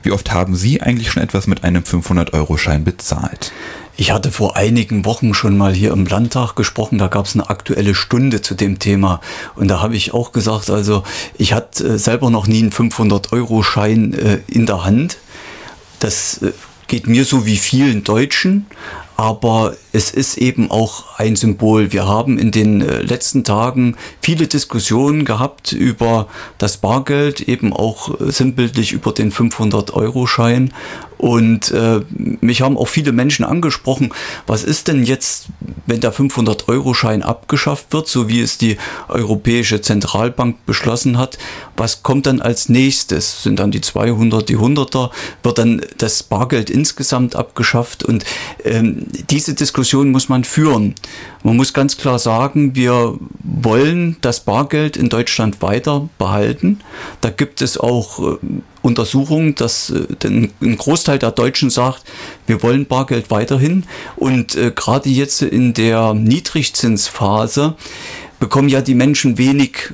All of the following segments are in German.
Wie oft haben Sie eigentlich schon etwas mit einem 500-Euro-Schein bezahlt? Ich hatte vor einigen Wochen schon mal hier im Landtag gesprochen, da gab es eine aktuelle Stunde zu dem Thema und da habe ich auch gesagt, also ich hatte selber noch nie einen 500-Euro-Schein in der Hand. Das geht mir so wie vielen Deutschen, aber es ist eben auch ein Symbol. Wir haben in den letzten Tagen viele Diskussionen gehabt über das Bargeld, eben auch sinnbildlich über den 500-Euro-Schein. Und mich haben auch viele Menschen angesprochen, was ist denn jetzt, wenn der 500-Euro-Schein abgeschafft wird, so wie es die Europäische Zentralbank beschlossen hat, was kommt dann als nächstes? Sind dann die 200, die 100er? Wird dann das Bargeld insgesamt abgeschafft? Und diese Diskussion muss man führen. Man muss ganz klar sagen, wir wollen das Bargeld in Deutschland weiter behalten. Da gibt es auch Untersuchungen, dass ein Großteil der Deutschen sagt, wir wollen Bargeld weiterhin. Und gerade jetzt in der Niedrigzinsphase bekommen ja die Menschen wenig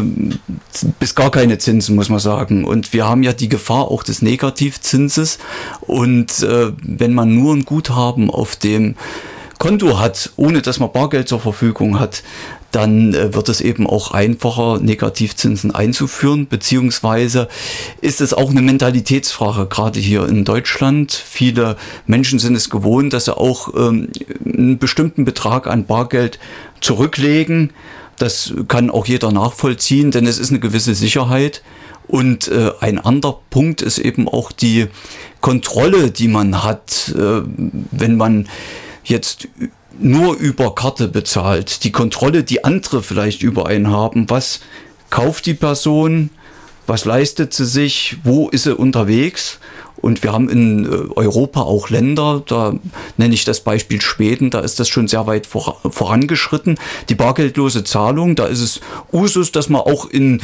bis gar keine Zinsen, muss man sagen. Und wir haben ja die Gefahr auch des Negativzinses. Und wenn man nur ein Guthaben auf dem Konto hat, ohne dass man Bargeld zur Verfügung hat, dann wird es eben auch einfacher, Negativzinsen einzuführen, beziehungsweise ist es auch eine Mentalitätsfrage, gerade hier in Deutschland. Viele Menschen sind es gewohnt, dass sie auch einen bestimmten Betrag an Bargeld zurücklegen. Das kann auch jeder nachvollziehen, denn es ist eine gewisse Sicherheit. Und ein anderer Punkt ist eben auch die Kontrolle, die man hat, wenn man jetzt nur über Karte bezahlt. Die Kontrolle, die andere vielleicht über einen haben. Was kauft die Person? Was leistet sie sich? Wo ist sie unterwegs? Und wir haben in Europa auch Länder, da nenne ich das Beispiel Schweden, da ist das schon sehr weit vorangeschritten. Die bargeldlose Zahlung, da ist es Usus, dass man auch in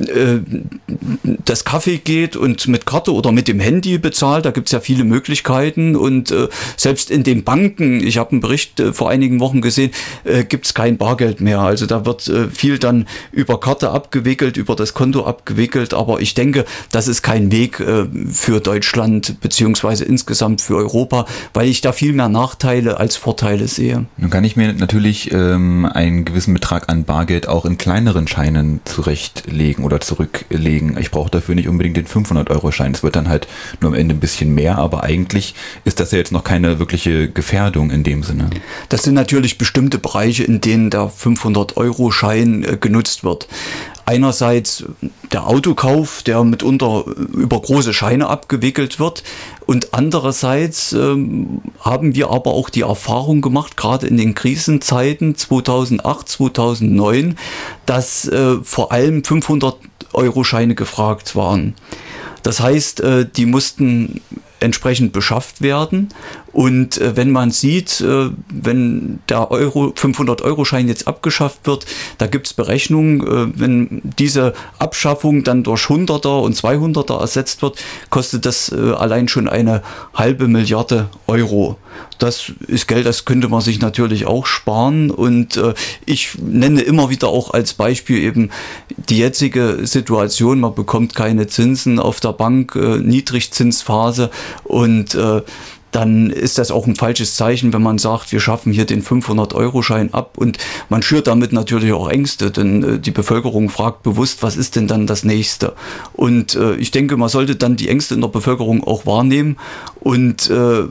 das Café geht und mit Karte oder mit dem Handy bezahlt. Da gibt es ja viele Möglichkeiten und selbst in den Banken, ich habe einen Bericht vor einigen Wochen gesehen, gibt es kein Bargeld mehr. Also da wird viel dann über Karte abgewickelt, über das Konto abgewickelt, aber ich denke, das ist kein Weg für Deutschland beziehungsweise insgesamt für Europa, weil ich da viel mehr Nachteile als Vorteile sehe. Nun kann ich mir natürlich einen gewissen Betrag an Bargeld auch in kleineren Scheinen zurechtlegen oder zurücklegen. Ich brauche dafür nicht unbedingt den 500-Euro-Schein. Es wird dann halt nur am Ende ein bisschen mehr, aber eigentlich ist das ja jetzt noch keine wirkliche Gefährdung in dem Sinne. Das sind natürlich bestimmte Bereiche, in denen der 500-Euro-Schein genutzt wird. Einerseits der Autokauf, der mitunter über große Scheine abgewickelt wird, und andererseits haben wir aber auch die Erfahrung gemacht, gerade in den Krisenzeiten 2008, 2009, dass vor allem 500-Euro-Scheine gefragt waren. Das heißt, die mussten entsprechend beschafft werden. Und wenn man sieht, wenn der 500-Euro-Schein jetzt abgeschafft wird, da gibt es Berechnungen, wenn diese Abschaffung dann durch 100er und 200er ersetzt wird, kostet das allein schon eine halbe Milliarde Euro. Das ist Geld, das könnte man sich natürlich auch sparen. Und ich nenne immer wieder auch als Beispiel eben die jetzige Situation. Man bekommt keine Zinsen auf der Bank, Niedrigzinsphase, und dann ist das auch ein falsches Zeichen, wenn man sagt, wir schaffen hier den 500-Euro-Schein ab, und man schürt damit natürlich auch Ängste, denn die Bevölkerung fragt bewusst, was ist denn dann das Nächste? Und ich denke, man sollte dann die Ängste in der Bevölkerung auch wahrnehmen und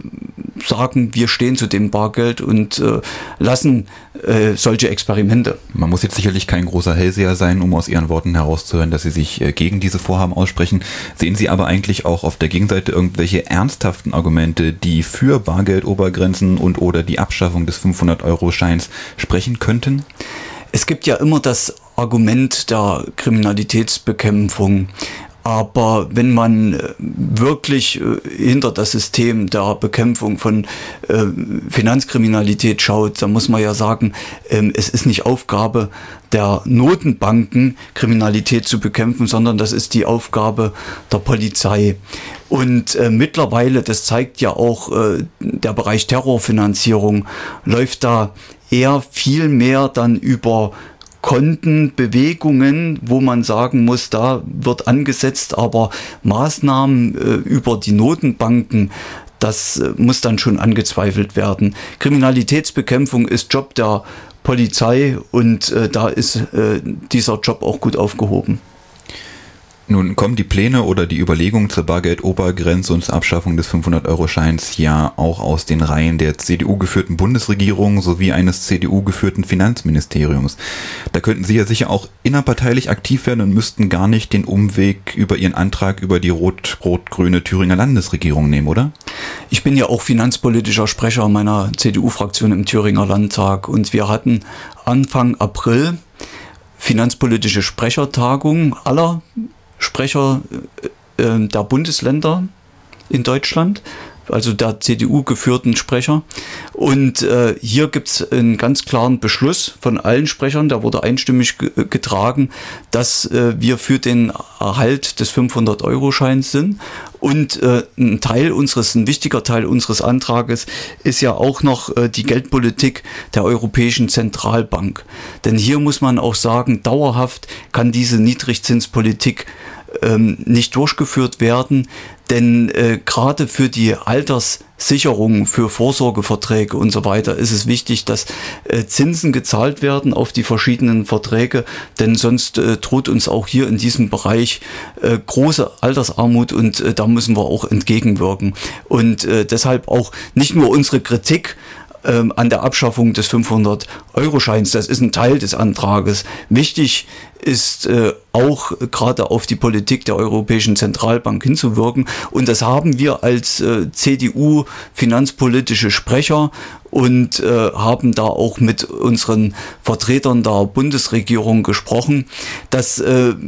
sagen, wir stehen zu dem Bargeld und lassen solche Experimente. Man muss jetzt sicherlich kein großer Hellseher sein, um aus Ihren Worten herauszuhören, dass Sie sich gegen diese Vorhaben aussprechen. Sehen Sie aber eigentlich auch auf der Gegenseite irgendwelche ernsthaften Argumente, die für Bargeldobergrenzen und oder die Abschaffung des 500-Euro-Scheins sprechen könnten? Es gibt ja immer das Argument der Kriminalitätsbekämpfung. Aber wenn man wirklich hinter das System der Bekämpfung von Finanzkriminalität schaut, dann muss man ja sagen, es ist nicht Aufgabe der Notenbanken, Kriminalität zu bekämpfen, sondern das ist die Aufgabe der Polizei. Und mittlerweile, das zeigt ja auch der Bereich Terrorfinanzierung, läuft da eher viel mehr dann über Konten, Bewegungen, wo man sagen muss, da wird angesetzt, aber Maßnahmen über die Notenbanken, das muss dann schon angezweifelt werden. Kriminalitätsbekämpfung ist Job der Polizei und da ist dieser Job auch gut aufgehoben. Nun kommen die Pläne oder die Überlegungen zur Bargeldobergrenze und zur Abschaffung des 500-Euro-Scheins ja auch aus den Reihen der CDU-geführten Bundesregierung sowie eines CDU-geführten Finanzministeriums. Da könnten Sie ja sicher auch innerparteilich aktiv werden und müssten gar nicht den Umweg über Ihren Antrag über die rot-rot-grüne Thüringer Landesregierung nehmen, oder? Ich bin ja auch finanzpolitischer Sprecher meiner CDU-Fraktion im Thüringer Landtag und wir hatten Anfang April finanzpolitische Sprechertagung aller Sprecher der Bundesländer in Deutschland, also der CDU-geführten Sprecher. Und hier gibt es einen ganz klaren Beschluss von allen Sprechern, der wurde einstimmig getragen, dass wir für den Erhalt des 500-Euro-Scheins sind. Und ein wichtiger Teil unseres Antrages ist ja auch noch die Geldpolitik der Europäischen Zentralbank. Denn hier muss man auch sagen, dauerhaft kann diese Niedrigzinspolitik nicht durchgeführt werden, denn gerade für die Alterssicherung, für Vorsorgeverträge und so weiter ist es wichtig, dass Zinsen gezahlt werden auf die verschiedenen Verträge, denn sonst droht uns auch hier in diesem Bereich große Altersarmut und da müssen wir auch entgegenwirken. Und deshalb auch nicht nur unsere Kritik an der Abschaffung des 500-Euro-Scheins, das ist ein Teil des Antrages. Wichtig ist auch gerade auf die Politik der Europäischen Zentralbank hinzuwirken. Und das haben wir als CDU-finanzpolitische Sprecher und haben da auch mit unseren Vertretern der Bundesregierung gesprochen. Das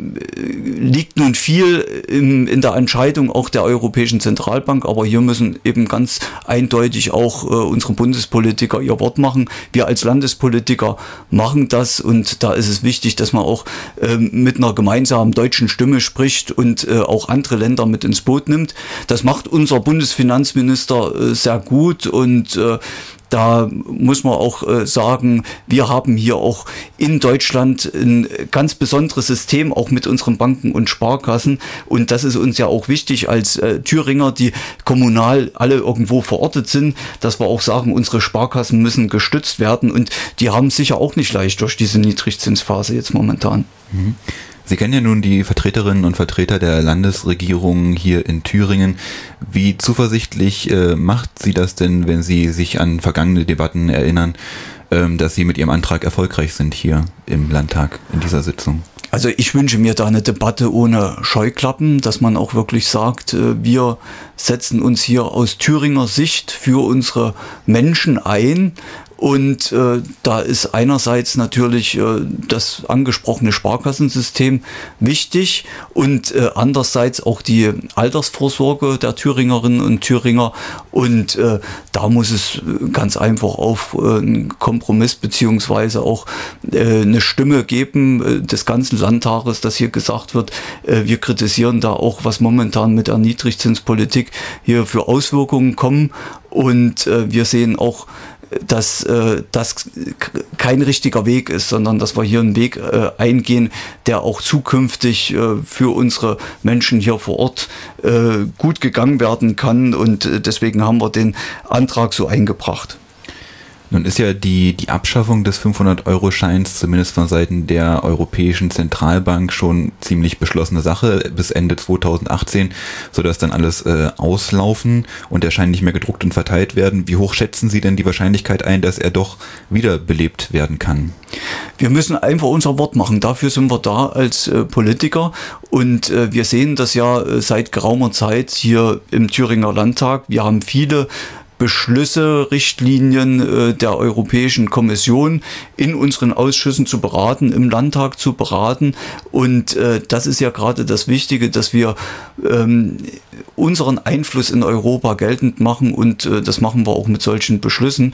liegt nun viel in der Entscheidung auch der Europäischen Zentralbank, aber hier müssen eben ganz eindeutig auch unsere Bundespolitiker ihr Wort machen. Wir als Landespolitiker machen das und da ist es wichtig, dass man auch mit einer gemeinsamen deutschen Stimme spricht und auch andere Länder mit ins Boot nimmt. Das macht unser Bundesfinanzminister sehr gut und da muss man auch sagen, wir haben hier auch in Deutschland ein ganz besonderes System, auch mit unseren Banken und Sparkassen. Und das ist uns ja auch wichtig als Thüringer, die kommunal alle irgendwo verortet sind, dass wir auch sagen, unsere Sparkassen müssen gestützt werden. Und die haben es sicher auch nicht leicht durch diese Niedrigzinsphase jetzt momentan. Mhm. Sie kennen ja nun die Vertreterinnen und Vertreter der Landesregierung hier in Thüringen. Wie zuversichtlich macht Sie das denn, wenn Sie sich an vergangene Debatten erinnern, dass Sie mit Ihrem Antrag erfolgreich sind hier im Landtag in dieser Sitzung? Also ich wünsche mir da eine Debatte ohne Scheuklappen, dass man auch wirklich sagt, wir setzen uns hier aus Thüringer Sicht für unsere Menschen ein. Und da ist einerseits natürlich das angesprochene Sparkassensystem wichtig und andererseits auch die Altersvorsorge der Thüringerinnen und Thüringer. Und da muss es ganz einfach auf einen Kompromiss beziehungsweise auch eine Stimme geben des ganzen Landtages, dass hier gesagt wird, wir kritisieren da auch, was momentan mit der Niedrigzinspolitik hier für Auswirkungen kommen. Und wir sehen auch, dass das kein richtiger Weg ist, sondern dass wir hier einen Weg eingehen, der auch zukünftig für unsere Menschen hier vor Ort gut gegangen werden kann. Und deswegen haben wir den Antrag so eingebracht. Nun ist ja die Abschaffung des 500-Euro-Scheins zumindest von Seiten der Europäischen Zentralbank schon ziemlich beschlossene Sache bis Ende 2018, sodass dann alles auslaufen und der Schein nicht mehr gedruckt und verteilt werden. Wie hoch schätzen Sie denn die Wahrscheinlichkeit ein, dass er doch wiederbelebt werden kann? Wir müssen einfach unser Wort machen. Dafür sind wir da als Politiker und wir sehen das ja seit geraumer Zeit hier im Thüringer Landtag. Wir haben viele Beschlüsse, Richtlinien der Europäischen Kommission in unseren Ausschüssen zu beraten, im Landtag zu beraten. Und das ist ja gerade das Wichtige, dass wir unseren Einfluss in Europa geltend machen und das machen wir auch mit solchen Beschlüssen.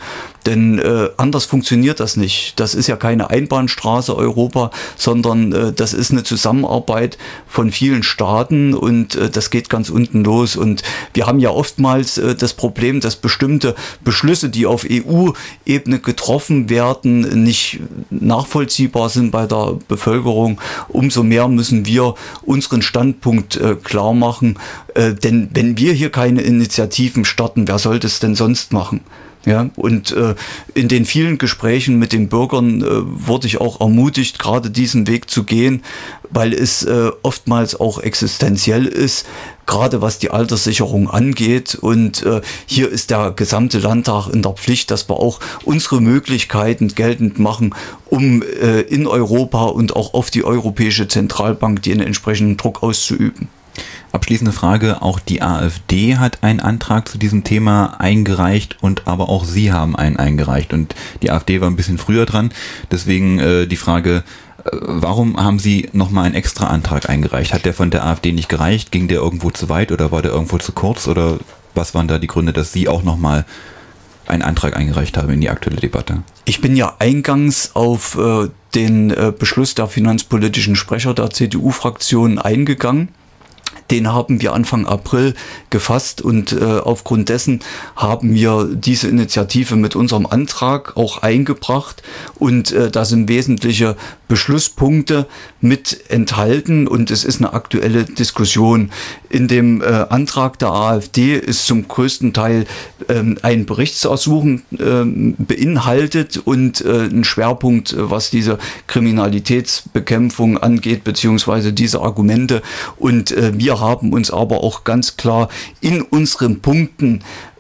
Denn anders funktioniert das nicht. Das ist ja keine Einbahnstraße Europa, sondern das ist eine Zusammenarbeit von vielen Staaten und das geht ganz unten los. Und wir haben ja oftmals das Problem, dass bestimmte Beschlüsse, die auf EU-Ebene getroffen werden, nicht nachvollziehbar sind bei der Bevölkerung. Umso mehr müssen wir unseren Standpunkt klar machen. Denn wenn wir hier keine Initiativen starten, wer sollte es denn sonst machen? Ja, und in den vielen Gesprächen mit den Bürgern wurde ich auch ermutigt, gerade diesen Weg zu gehen, weil es oftmals auch existenziell ist, gerade was die Alterssicherung angeht. Und hier ist der gesamte Landtag in der Pflicht, dass wir auch unsere Möglichkeiten geltend machen, um in Europa und auch auf die Europäische Zentralbank den entsprechenden Druck auszuüben. Abschließende Frage, auch die AfD hat einen Antrag zu diesem Thema eingereicht und aber auch Sie haben einen eingereicht und die AfD war ein bisschen früher dran, deswegen die Frage, warum haben Sie nochmal einen extra Antrag eingereicht? Hat der von der AfD nicht gereicht? Ging der irgendwo zu weit oder war der irgendwo zu kurz oder was waren da die Gründe, dass Sie auch nochmal einen Antrag eingereicht haben in die aktuelle Debatte? Ich bin ja eingangs auf den Beschluss der finanzpolitischen Sprecher der CDU-Fraktion eingegangen. Den haben wir Anfang April gefasst und aufgrund dessen haben wir diese Initiative mit unserem Antrag auch eingebracht und da sind wesentliche Beschlusspunkte mit enthalten und es ist eine aktuelle Diskussion. In dem Antrag der AfD ist zum größten Teil ein Berichtsersuchen beinhaltet und ein Schwerpunkt, was diese Kriminalitätsbekämpfung angeht, beziehungsweise diese Argumente. Und wir haben uns aber auch ganz klar in unseren Punkten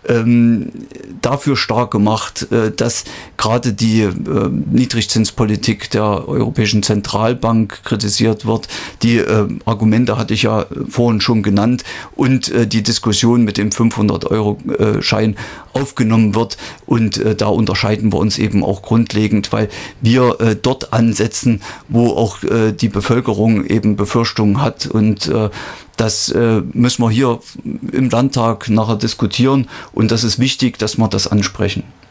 dafür stark gemacht, dass gerade die Niedrigzinspolitik der Europäischen Zentralbank kritisiert wird. Die Argumente hatte ich ja vorhin schon genannt und die Diskussion mit dem 500-Euro-Schein aufgenommen wird. Und da unterscheiden wir uns eben auch grundlegend, weil wir dort ansetzen, wo auch die Bevölkerung eben Befürchtungen hat und das müssen wir hier im Landtag nachher diskutieren und das ist wichtig, dass wir das ansprechen.